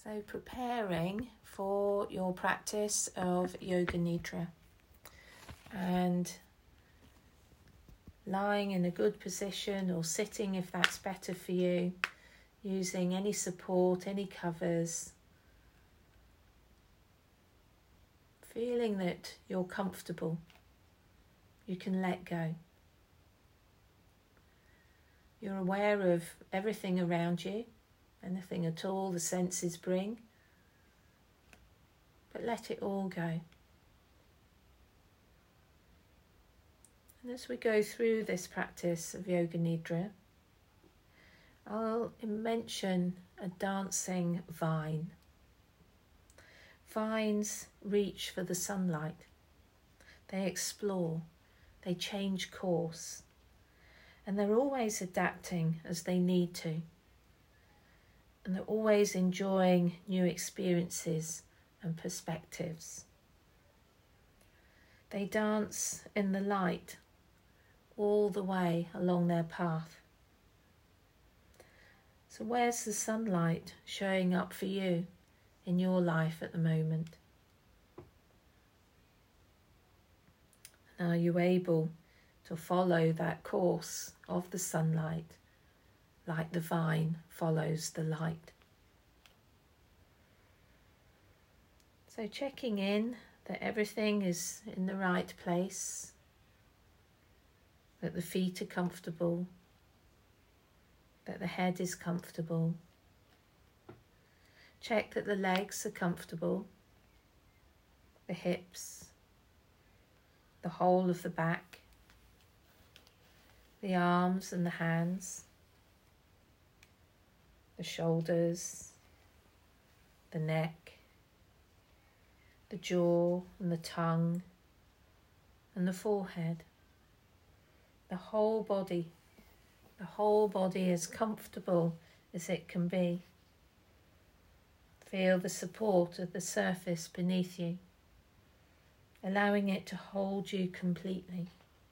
So preparing for your practice of Yoga Nidra and lying in a good position or sitting if that's better for you, using any support, any covers, feeling that you're comfortable, you can let go. You're aware of everything around you, anything at all the senses bring, but let it all go. And as we go through this practice of Yoga Nidra, I'll mention a dancing vine. Vines reach for the sunlight. They explore, they change course, and they're always adapting as they need to. And they're always enjoying new experiences and perspectives. They dance in the light all the way along their path. So where's the sunlight showing up for you in your life at the moment? And are you able to follow that course of the sunlight like the vine follows the light? So checking in that everything is in the right place, that the feet are comfortable, that the head is comfortable. Check that the legs are comfortable, the hips, the whole of the back, the arms and the hands, the shoulders, the neck, the jaw and the tongue and the forehead. The whole body as comfortable as it can be. Feel the support of the surface beneath you, allowing it to hold you completely.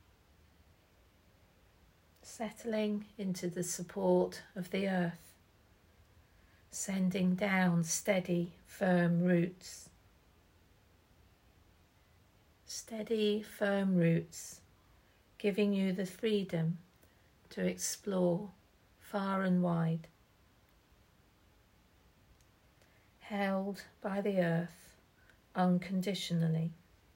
Settling into the support of the earth, sending down steady, firm roots. Steady, firm roots, giving you the freedom to explore far and wide. Held by the earth unconditionally.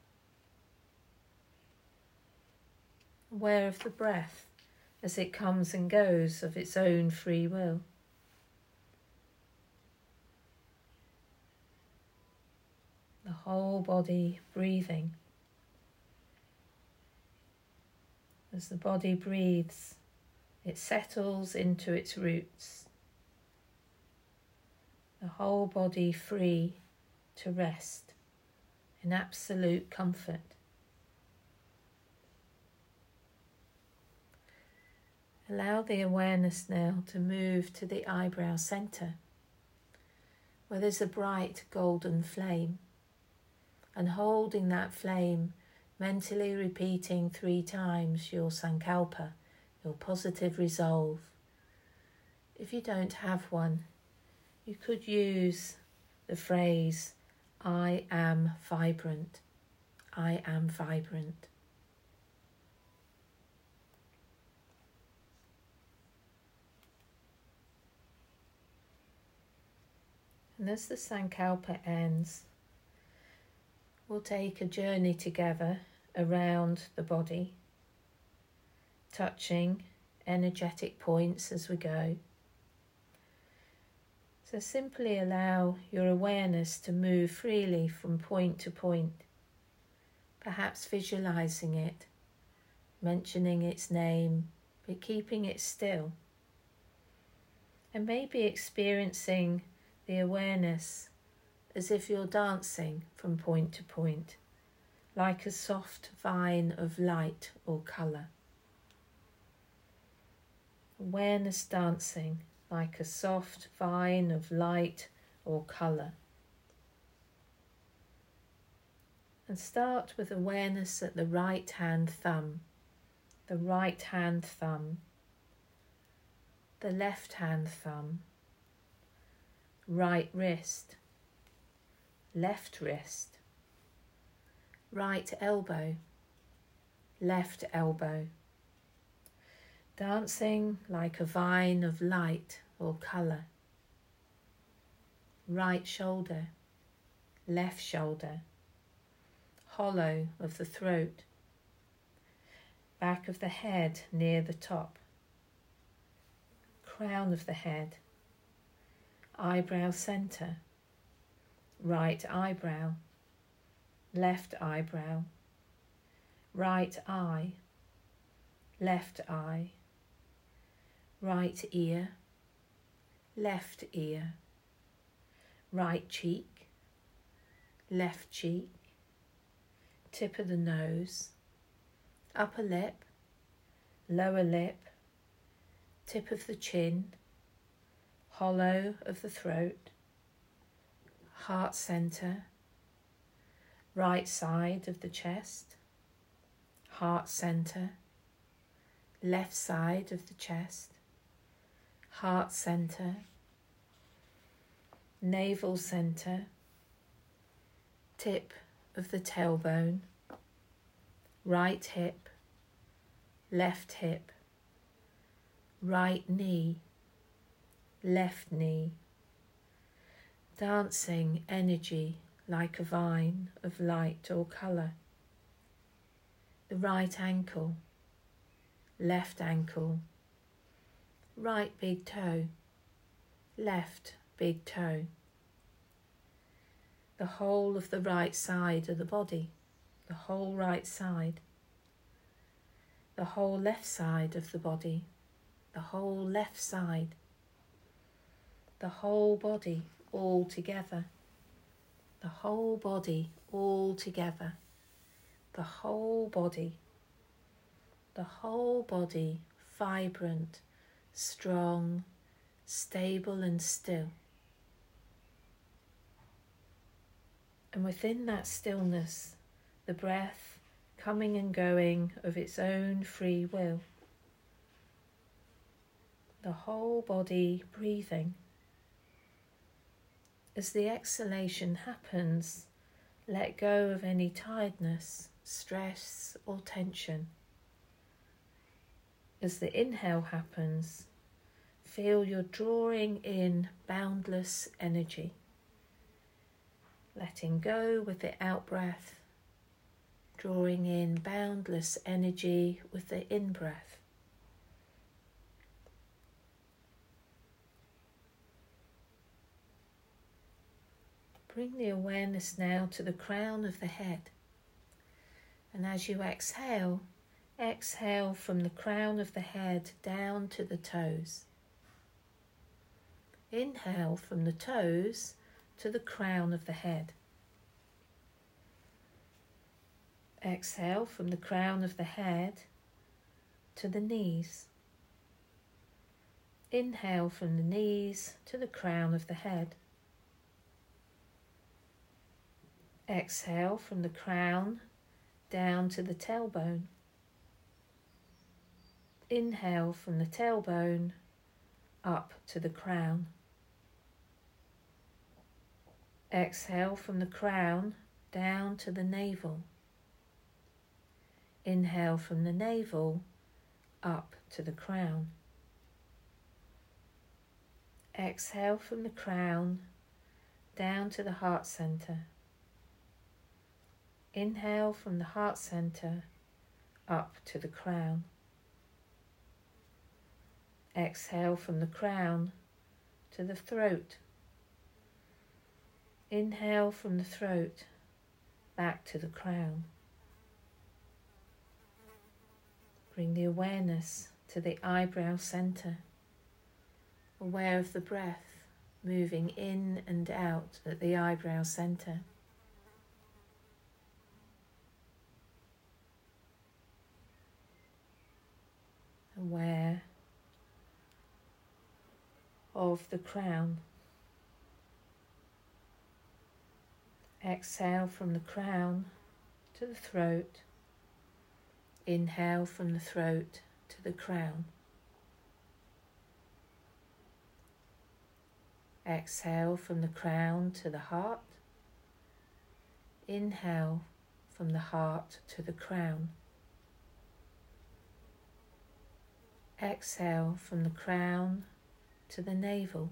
Aware of the breath as it comes and goes of its own free will. The whole body breathing. As the body breathes, it settles into its roots. The whole body free to rest in absolute comfort. Allow the awareness now to move to the eyebrow centre, where there's a bright golden flame, and holding that flame, mentally repeating 3 times your sankalpa, your positive resolve. If you don't have one, you could use the phrase, I am vibrant. I am vibrant. And as the sankalpa ends, we'll take a journey together around the body, touching energetic points as we go. So simply allow your awareness to move freely from point to point, perhaps visualizing it, mentioning its name, but keeping it still. And maybe experiencing the awareness as if you're dancing from point to point, like a soft vine of light or colour. Awareness dancing like a soft vine of light or colour. And start with awareness at the right hand thumb, the right hand thumb, the left hand thumb, right wrist, left wrist, right elbow, left elbow, dancing like a vine of light or colour. Right shoulder, left shoulder, hollow of the throat, back of the head near the top, crown of the head, eyebrow centre, right eyebrow, left eyebrow, right eye, left eye, right ear, left ear, right cheek, left cheek, tip of the nose, upper lip, lower lip, tip of the chin, hollow of the throat, heart centre, right side of the chest, heart centre, left side of the chest, heart centre, navel centre, tip of the tailbone, right hip, left hip, right knee, left knee, dancing energy like a vine of light or colour. The right ankle, left ankle, right big toe, left big toe. The whole of the right side of the body, the whole right side, the whole left side of the body, the whole left side, the whole body all together, the whole body all together, the whole body vibrant, strong, stable and still. And within that stillness, the breath coming and going of its own free will. The whole body breathing. As the exhalation happens, let go of any tiredness, stress or tension. As the inhale happens, feel you're drawing in boundless energy. Letting go with the out-breath, drawing in boundless energy with the in-breath. Bring the awareness now to the crown of the head. And as you exhale, exhale from the crown of the head down to the toes. Inhale from the toes to the crown of the head. Exhale from the crown of the head to the knees. Inhale from the knees to the crown of the head. Exhale from the crown down to the tailbone. Inhale from the tailbone up to the crown. Exhale from the crown down to the navel. Inhale from the navel up to the crown. Exhale from the crown down to the heart centre. Inhale from the heart centre up to the crown. Exhale from the crown to the throat. Inhale from the throat back to the crown. Bring the awareness to the eyebrow centre, aware of the breath moving in and out at the eyebrow centre. Aware of the crown. Exhale from the crown to the throat. Inhale from the throat to the crown. Exhale from the crown to the heart. Inhale from the heart to the crown. Exhale from the crown to the navel.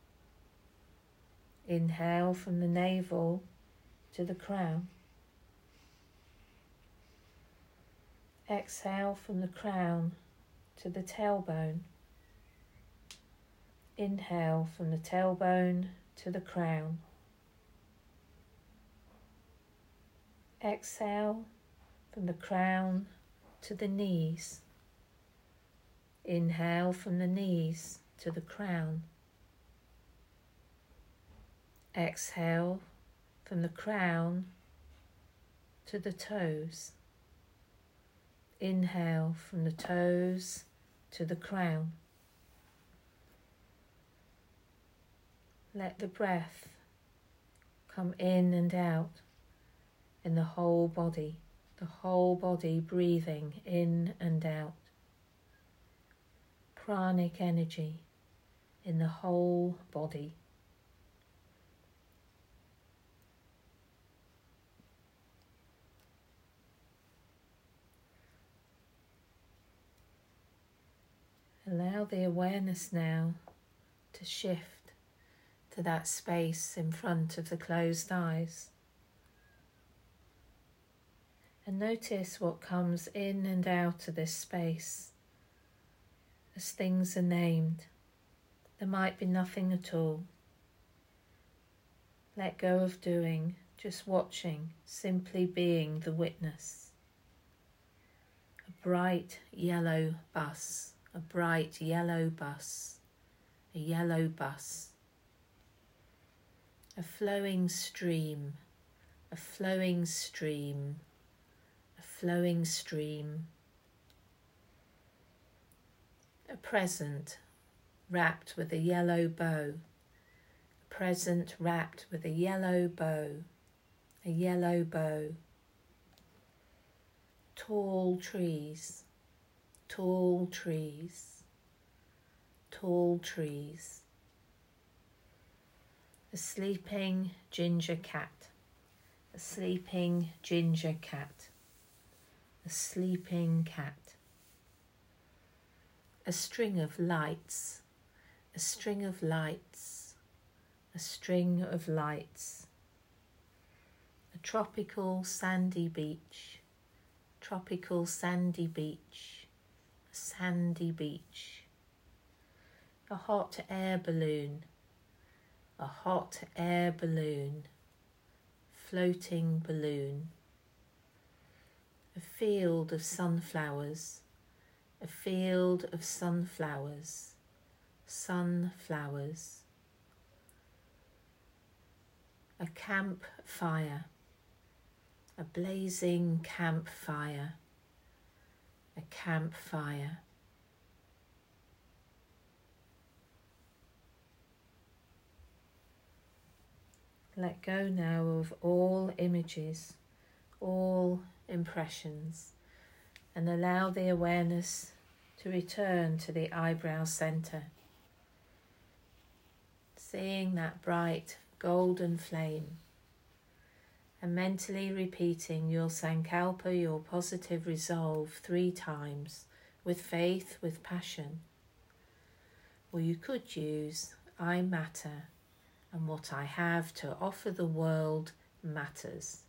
Inhale from the navel to the crown. Exhale from the crown to the tailbone. Inhale from the tailbone to the crown. Exhale from the crown to the knees. Inhale from the knees to the crown. Exhale from the crown to the toes. Inhale from the toes to the crown. Let the breath come in and out in the whole body breathing in and out. Pranic energy in the whole body. Allow the awareness now to shift to that space in front of the closed eyes. And notice what comes in and out of this space as things are named. There might be nothing at all. Let go of doing, just watching, simply being the witness. A bright yellow bus, a bright yellow bus, a yellow bus. A flowing stream, a flowing stream, a flowing stream. A present wrapped with a yellow bow, a present wrapped with a yellow bow, a yellow bow. Tall trees, tall trees, tall trees. A sleeping ginger cat, a sleeping ginger cat, a sleeping cat. A string of lights, a string of lights, a string of lights. A tropical sandy beach, tropical sandy beach, a sandy beach. A hot air balloon, a hot air balloon, floating balloon. A field of sunflowers, a field of sunflowers, sunflowers. A campfire, a blazing campfire, a campfire. Let go now of all images, all impressions, and allow the awareness to return to the eyebrow center. Seeing that bright golden flame and mentally repeating your Sankalpa, your positive resolve 3 times with faith, with passion. Or you could use I matter, and what I have to offer the world matters.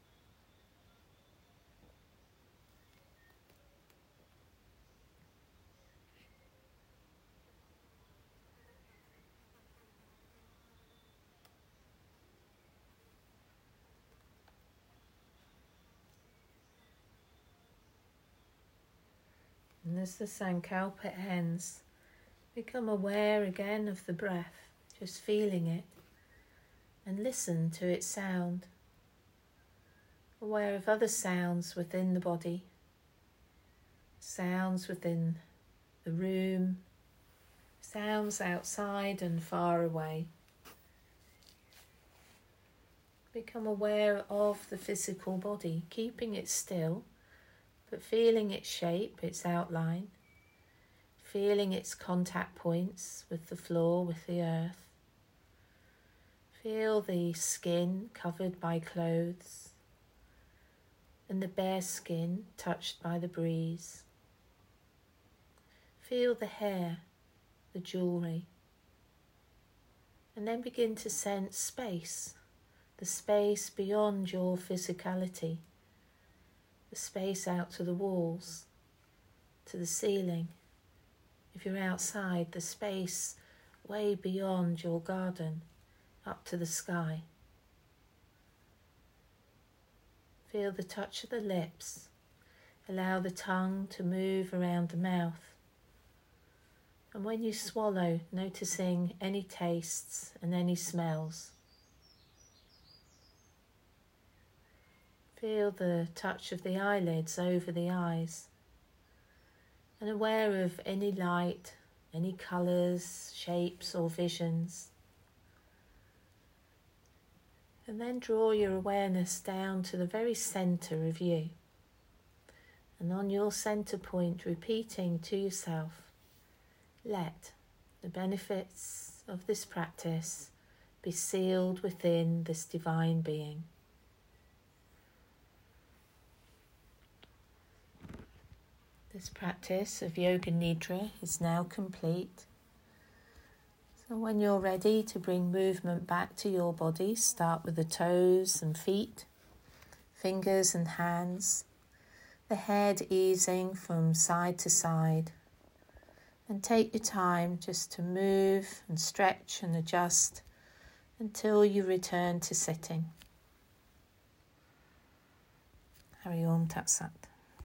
And as the Sankalpa ends, become aware again of the breath, just feeling it, and listen to its sound. Aware of other sounds within the body, sounds within the room, sounds outside and far away. Become aware of the physical body, keeping it still, but feeling its shape, its outline, feeling its contact points with the floor, with the earth. Feel the skin covered by clothes and the bare skin touched by the breeze. Feel the hair, the jewellery, and then begin to sense space, the space beyond your physicality, the space out to the walls, to the ceiling. If you're outside, the space way beyond your garden, up to the sky. Feel the touch of the lips. Allow the tongue to move around the mouth. And when you swallow, noticing any tastes and any smells. Feel the touch of the eyelids over the eyes. And aware of any light, any colours, shapes or visions. And then draw your awareness down to the very centre of you. And on your centre point, repeating to yourself, let the benefits of this practice be sealed within this divine being. This practice of Yoga Nidra is now complete. So when you're ready to bring movement back to your body, start with the toes and feet, fingers and hands, the head easing from side to side. And take your time just to move and stretch and adjust until you return to sitting. Hari Om Tat Sat.